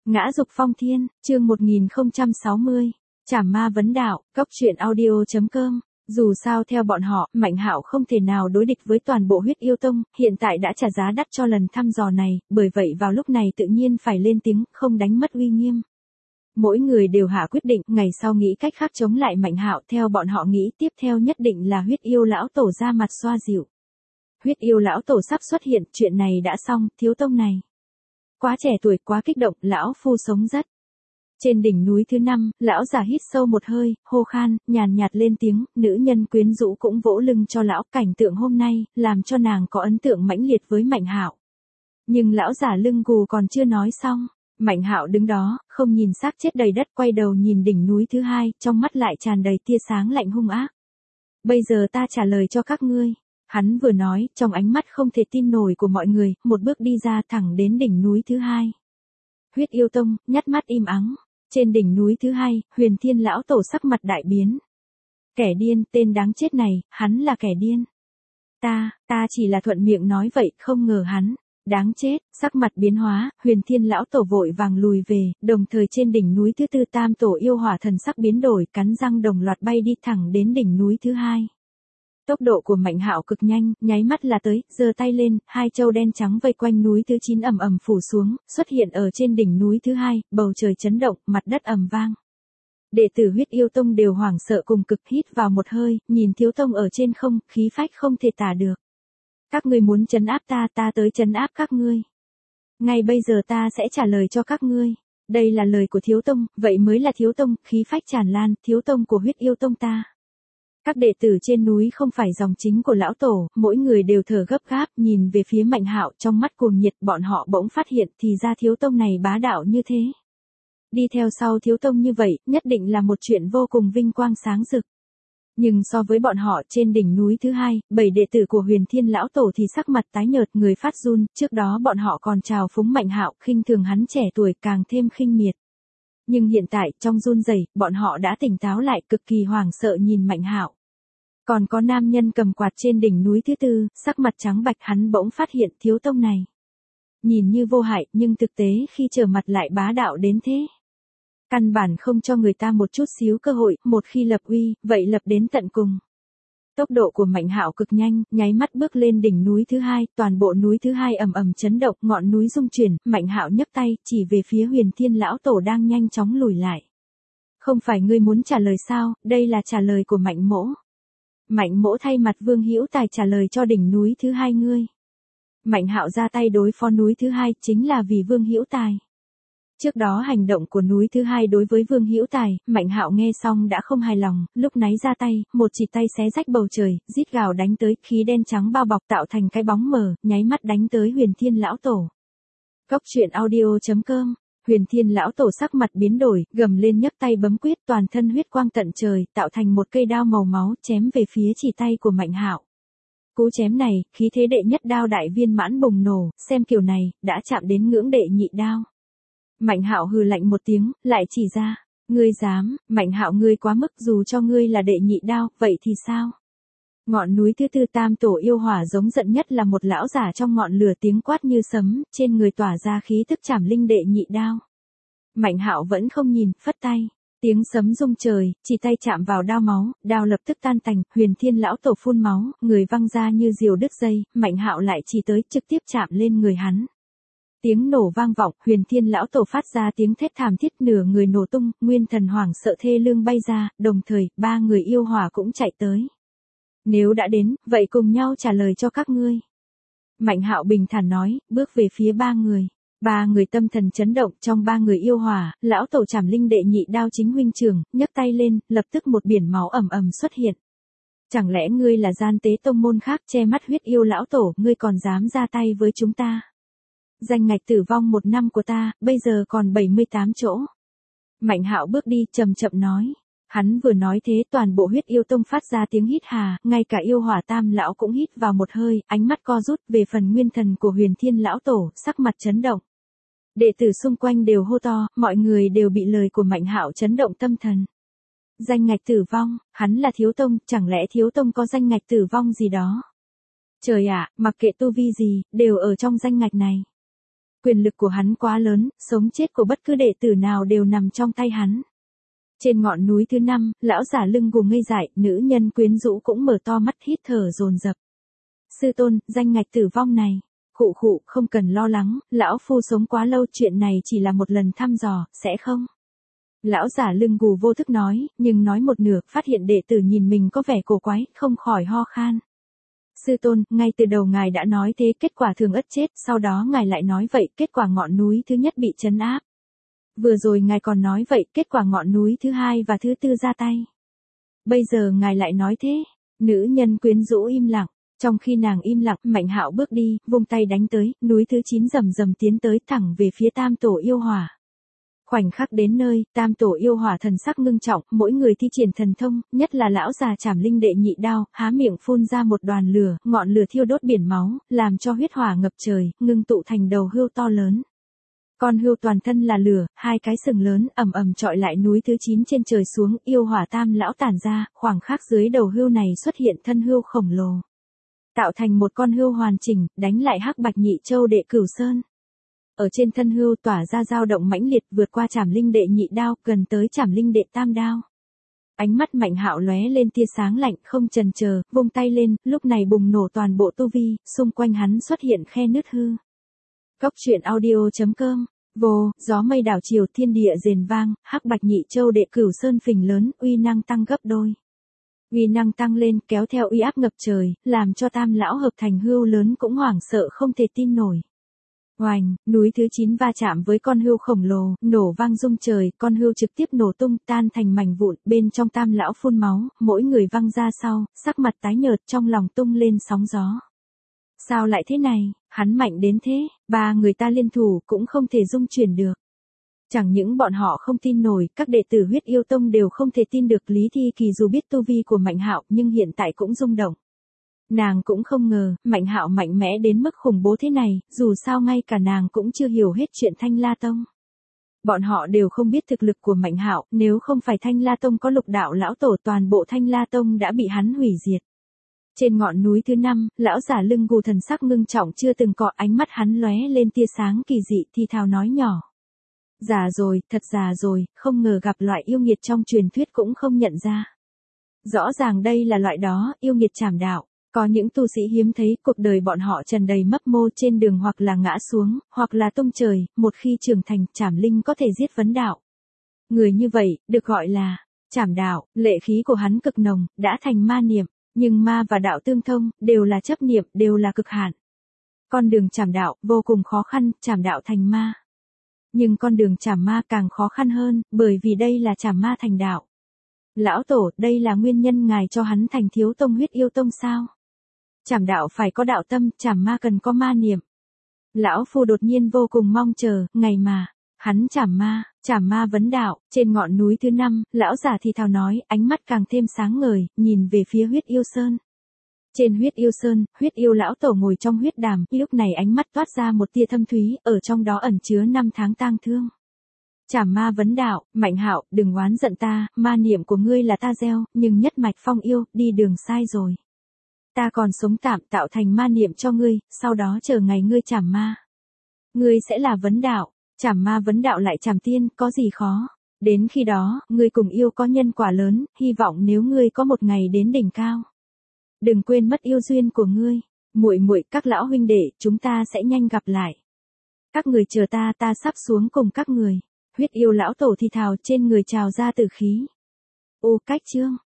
Ngã dục phong thiên, chương 1060. Trảm ma vấn đạo, cóc truyện audio.com. Dù sao theo bọn họ, Mạnh Hạo không thể nào đối địch với toàn bộ Huyết Yêu Tông, hiện tại đã trả giá đắt cho lần thăm dò này, bởi vậy vào lúc này tự nhiên phải lên tiếng, không đánh mất uy nghiêm. Mỗi người đều hạ quyết định, ngày sau nghĩ cách khác chống lại Mạnh Hạo, theo bọn họ nghĩ tiếp theo nhất định là Huyết Yêu lão tổ ra mặt xoa dịu. Huyết Yêu lão tổ sắp xuất hiện, chuyện này đã xong, Thiếu Tông này quá trẻ tuổi, quá kích động, lão phu sống rất. Trên đỉnh núi thứ 5, lão già hít sâu một hơi, hô khan, nhàn nhạt lên tiếng, nữ nhân quyến rũ cũng vỗ lưng cho lão, cảnh tượng hôm nay, làm cho nàng có ấn tượng mãnh liệt với Mạnh Hạo. Nhưng lão già lưng gù còn chưa nói xong, Mạnh Hạo đứng đó, không nhìn xác chết đầy đất, quay đầu nhìn đỉnh núi thứ 2, trong mắt lại tràn đầy tia sáng lạnh hung ác. Bây giờ ta trả lời cho các ngươi. Hắn vừa nói, trong ánh mắt không thể tin nổi của mọi người, một bước đi ra thẳng đến đỉnh núi thứ 2. Huyết Yêu Tông, nhắt mắt im ắng. Trên đỉnh núi thứ 2, Huyền Thiên lão tổ sắc mặt đại biến. Kẻ điên, tên đáng chết này, hắn là kẻ điên. Ta chỉ là thuận miệng nói vậy, không ngờ hắn. Đáng chết, sắc mặt biến hóa, Huyền Thiên lão tổ vội vàng lùi về, đồng thời trên đỉnh núi thứ 4 tam tổ yêu hỏa thần sắc biến đổi, cắn răng đồng loạt bay đi thẳng đến đỉnh núi thứ 2. Tốc độ của Mạnh Hạo cực nhanh, nháy mắt là tới, giơ tay lên, hai châu đen trắng vây quanh núi thứ 9 ầm ầm phủ xuống, xuất hiện ở trên đỉnh núi thứ 2, bầu trời chấn động, mặt đất ầm vang. Đệ tử Huyết Yêu Tông đều hoảng sợ cùng cực, hít vào một hơi, nhìn Thiếu Tông ở trên không, khí phách không thể tả được. Các ngươi muốn trấn áp ta tới trấn áp các ngươi. Ngay bây giờ ta sẽ trả lời cho các ngươi. Đây là lời của Thiếu Tông, vậy mới là Thiếu Tông, khí phách tràn lan, Thiếu Tông của Huyết Yêu Tông ta. Các đệ tử trên núi không phải dòng chính của lão tổ, mỗi người đều thở gấp gáp, nhìn về phía Mạnh Hạo, trong mắt cuồng nhiệt, bọn họ bỗng phát hiện thì ra Thiếu Tông này bá đạo như thế. Đi theo sau Thiếu Tông như vậy, nhất định là một chuyện vô cùng vinh quang sáng rực. Nhưng so với bọn họ, trên đỉnh núi thứ 2, 7 đệ tử của Huyền Thiên lão tổ thì sắc mặt tái nhợt, người phát run, trước đó bọn họ còn trào phúng Mạnh Hạo, khinh thường hắn trẻ tuổi, càng thêm khinh miệt. Nhưng hiện tại, trong run rẩy, bọn họ đã tỉnh táo lại, cực kỳ hoảng sợ nhìn Mạnh Hạo. Còn có nam nhân cầm quạt trên đỉnh núi thứ 4, sắc mặt trắng bạch, hắn bỗng phát hiện Thiếu Tông này. Nhìn như vô hại, nhưng thực tế khi trở mặt lại bá đạo đến thế. Căn bản không cho người ta một chút xíu cơ hội, một khi lập uy, vậy lập đến tận cùng. Tốc độ của Mạnh Hạo cực nhanh, nháy mắt bước lên đỉnh núi thứ 2, toàn bộ núi thứ 2 ầm ầm chấn động, ngọn núi rung chuyển, Mạnh Hạo nhấc tay, chỉ về phía Huyền Thiên lão tổ đang nhanh chóng lùi lại. Không phải ngươi muốn trả lời sao, đây là trả lời của Mạnh mỗ. Mạnh mỗ thay mặt Vương Hữu Tài trả lời cho đỉnh núi thứ 2 ngươi. Mạnh Hạo ra tay đối phó núi thứ 2 chính là vì Vương Hữu Tài. Trước đó hành động của núi thứ 2 đối với Vương Hữu Tài, Mạnh Hạo nghe xong đã không hài lòng, lúc náy ra tay, một chỉ tay xé rách bầu trời, rít gào đánh tới, khí đen trắng bao bọc tạo thành cái bóng mờ, nháy mắt đánh tới Huyền Thiên lão tổ. Cóc truyện audio.com. Huyền Thiên lão tổ sắc mặt biến đổi, gầm lên nhấc tay bấm quyết, toàn thân huyết quang tận trời, tạo thành một cây đao màu máu, chém về phía chỉ tay của Mạnh Hạo. Cú chém này, khí thế đệ nhất đao đại viên mãn bùng nổ, xem kiểu này, đã chạm đến ngưỡng đệ nhị đao. Mạnh Hạo hừ lạnh một tiếng, lại chỉ ra, ngươi dám, Mạnh Hạo ngươi quá mức, dù cho ngươi là đệ nhị đao, vậy thì sao? Ngọn núi thứ 4 tam tổ yêu hỏa giống giận nhất là một lão giả trong ngọn lửa, tiếng quát như sấm, trên người tỏa ra khí tức trảm linh đệ nhị đao. Mạnh Hạo vẫn không nhìn, phất tay, tiếng sấm rung trời, chỉ tay chạm vào đao máu, đao lập tức tan tành, Huyền Thiên lão tổ phun máu, người văng ra như diều đứt dây, Mạnh Hạo lại chỉ tới, trực tiếp chạm lên người hắn. Tiếng nổ vang vọng, Huyền Thiên lão tổ phát ra tiếng thét thảm thiết, nửa người nổ tung, nguyên thần hoảng sợ thê lương bay ra, đồng thời, 3 người yêu hỏa cũng chạy tới. Nếu đã đến, vậy cùng nhau trả lời cho các ngươi. Mạnh Hạo bình thản nói, bước về phía 3 người. 3 người tâm thần chấn động, trong 3 người yêu hỏa, lão tổ trảm linh đệ nhị đao chính huynh trưởng, nhấc tay lên, lập tức một biển máu ầm ầm xuất hiện. Chẳng lẽ ngươi là gian tế tông môn khác che mắt Huyết Yêu lão tổ, ngươi còn dám ra tay với chúng ta? Danh ngạch tử vong 1 năm của ta, bây giờ còn 78 chỗ. Mạnh Hạo bước đi, chậm chậm nói. Hắn vừa nói thế, toàn bộ Huyết Yêu Tông phát ra tiếng hít hà, ngay cả yêu hỏa tam lão cũng hít vào một hơi, ánh mắt co rút, về phần nguyên thần của Huyền Thiên lão tổ, sắc mặt chấn động. Đệ tử xung quanh đều hô to, mọi người đều bị lời của Mạnh Hạo chấn động tâm thần. Danh ngạch tử vong, hắn là Thiếu Tông, chẳng lẽ Thiếu Tông có danh ngạch tử vong gì đó? Trời ạ, mặc kệ tu vi gì, đều ở trong danh ngạch này. Quyền lực của hắn quá lớn, sống chết của bất cứ đệ tử nào đều nằm trong tay hắn. Trên ngọn núi thứ 5, lão giả lưng gù ngây dại, nữ nhân quyến rũ cũng mở to mắt hít thở dồn dập. Sư tôn, danh ngạch tử vong này. Khụ khụ, không cần lo lắng, lão phu sống quá lâu, chuyện này chỉ là một lần thăm dò, sẽ không? Lão giả lưng gù vô thức nói, nhưng nói một nửa, phát hiện đệ tử nhìn mình có vẻ cổ quái, không khỏi ho khan. Sư tôn, ngay từ đầu ngài đã nói thế, kết quả thường ất chết, sau đó ngài lại nói vậy, kết quả ngọn núi thứ nhất bị trấn áp. Vừa rồi ngài còn nói vậy, kết quả ngọn núi thứ 2 và thứ 4 ra tay. Bây giờ ngài lại nói thế. Nữ nhân quyến rũ im lặng. Trong khi nàng im lặng, Mạnh Hạo bước đi, vung tay đánh tới, núi thứ 9 rầm rầm tiến tới thẳng về phía tam tổ yêu hỏa. Khoảnh khắc đến nơi, tam tổ yêu hỏa thần sắc ngưng trọng, mỗi người thi triển thần thông, nhất là lão già Trảm Linh đệ nhị đao, há miệng phun ra một đoàn lửa, ngọn lửa thiêu đốt biển máu, làm cho huyết hỏa ngập trời, ngưng tụ thành đầu hươu to lớn. Con hươu toàn thân là lửa, hai cái sừng lớn ầm ầm chọi lại núi thứ 9 trên trời xuống, yêu hỏa tam lão tản ra, khoảng khắc dưới đầu hươu này xuất hiện thân hươu khổng lồ. Tạo thành một con hươu hoàn chỉnh, đánh lại Hắc Bạch Nhị Châu đệ Cửu Sơn. Ở trên thân hươu tỏa ra dao động mãnh liệt vượt qua Trảm Linh đệ nhị đao, gần tới Trảm Linh đệ tam đao. Ánh mắt Mạnh Hạo lóe lên tia sáng lạnh, không chần chờ, vung tay lên, lúc này bùng nổ toàn bộ tu vi, xung quanh hắn xuất hiện khe nứt hư. Cốc truyện audio.com. Vô, gió mây đảo chiều, thiên địa rền vang, Hắc Bạch Nhị Châu đệ Cửu Sơn phình lớn, uy năng tăng gấp đôi. Uy năng tăng lên, kéo theo uy áp ngập trời, làm cho tam lão hợp thành hươu lớn cũng hoảng sợ không thể tin nổi. Oành, núi thứ 9 va chạm với con hươu khổng lồ, nổ vang rung trời, con hươu trực tiếp nổ tung, tan thành mảnh vụn, bên trong tam lão phun máu, mỗi người văng ra sau, sắc mặt tái nhợt, trong lòng tung lên sóng gió. Sao lại thế này, hắn mạnh đến thế, ba người ta liên thủ cũng không thể dung chuyển được. Chẳng những bọn họ không tin nổi, các đệ tử Huyết Yêu Tông đều không thể tin được. Lý Thi Kỳ dù biết tu vi của Mạnh Hạo nhưng hiện tại cũng rung động. Nàng cũng không ngờ, Mạnh Hạo mạnh mẽ đến mức khủng bố thế này, dù sao ngay cả nàng cũng chưa hiểu hết chuyện Thanh La Tông. Bọn họ đều không biết thực lực của Mạnh Hạo, nếu không phải Thanh La Tông có Lục Đạo lão tổ, toàn bộ Thanh La Tông đã bị hắn hủy diệt. Trên ngọn núi thứ 5, lão giả lưng gù thần sắc ngưng trọng chưa từng có, ánh mắt hắn lóe lên tia sáng kỳ dị, thì thào nói nhỏ. Già rồi, thật già rồi, không ngờ gặp loại yêu nghiệt trong truyền thuyết cũng không nhận ra. Rõ ràng đây là loại đó, yêu nghiệt trảm đạo. Có những tu sĩ hiếm thấy, cuộc đời bọn họ trần đầy mấp mô trên đường, hoặc là ngã xuống, hoặc là tung trời, một khi trưởng thành, Trảm Linh có thể giết vấn đạo. Người như vậy, được gọi là trảm đạo, lệ khí của hắn cực nồng, đã thành ma niệm, nhưng ma và đạo tương thông, đều là chấp niệm, đều là cực hạn. Con đường trảm đạo, vô cùng khó khăn, trảm đạo thành ma. Nhưng con đường trảm ma càng khó khăn hơn, bởi vì đây là trảm ma thành đạo. Lão tổ, đây là nguyên nhân ngài cho hắn thành thiếu tông Huyết Yêu Tông sao? Trảm đạo phải có đạo tâm, trảm ma cần có ma niệm. Lão phu đột nhiên vô cùng mong chờ, ngày mà hắn trảm ma vấn đạo. Trên ngọn núi thứ 5, lão giả thì thào nói, ánh mắt càng thêm sáng ngời, nhìn về phía Huyết Yêu Sơn. Trên Huyết Yêu Sơn, Huyết Yêu lão tổ ngồi trong huyết đàm, lúc này ánh mắt toát ra một tia thâm thúy, ở trong đó ẩn chứa 5 tháng tang thương. Trảm ma vấn đạo, Mạnh Hạo, đừng oán giận ta, ma niệm của ngươi là ta gieo, nhưng nhất mạch phong yêu, đi đường sai rồi. Ta còn sống tạm tạo thành ma niệm cho ngươi, sau đó chờ ngày ngươi trảm ma. Ngươi sẽ là vấn đạo, trảm ma vấn đạo lại trảm tiên, có gì khó. Đến khi đó, ngươi cùng yêu có nhân quả lớn, hy vọng nếu ngươi có một ngày đến đỉnh cao. Đừng quên mất yêu duyên của ngươi. Muội muội, các lão huynh đệ, chúng ta sẽ nhanh gặp lại. Các người chờ ta, ta sắp xuống cùng các người. Huyết Yêu lão tổ thì thào, trên người trào ra tử khí. Ô cách chương.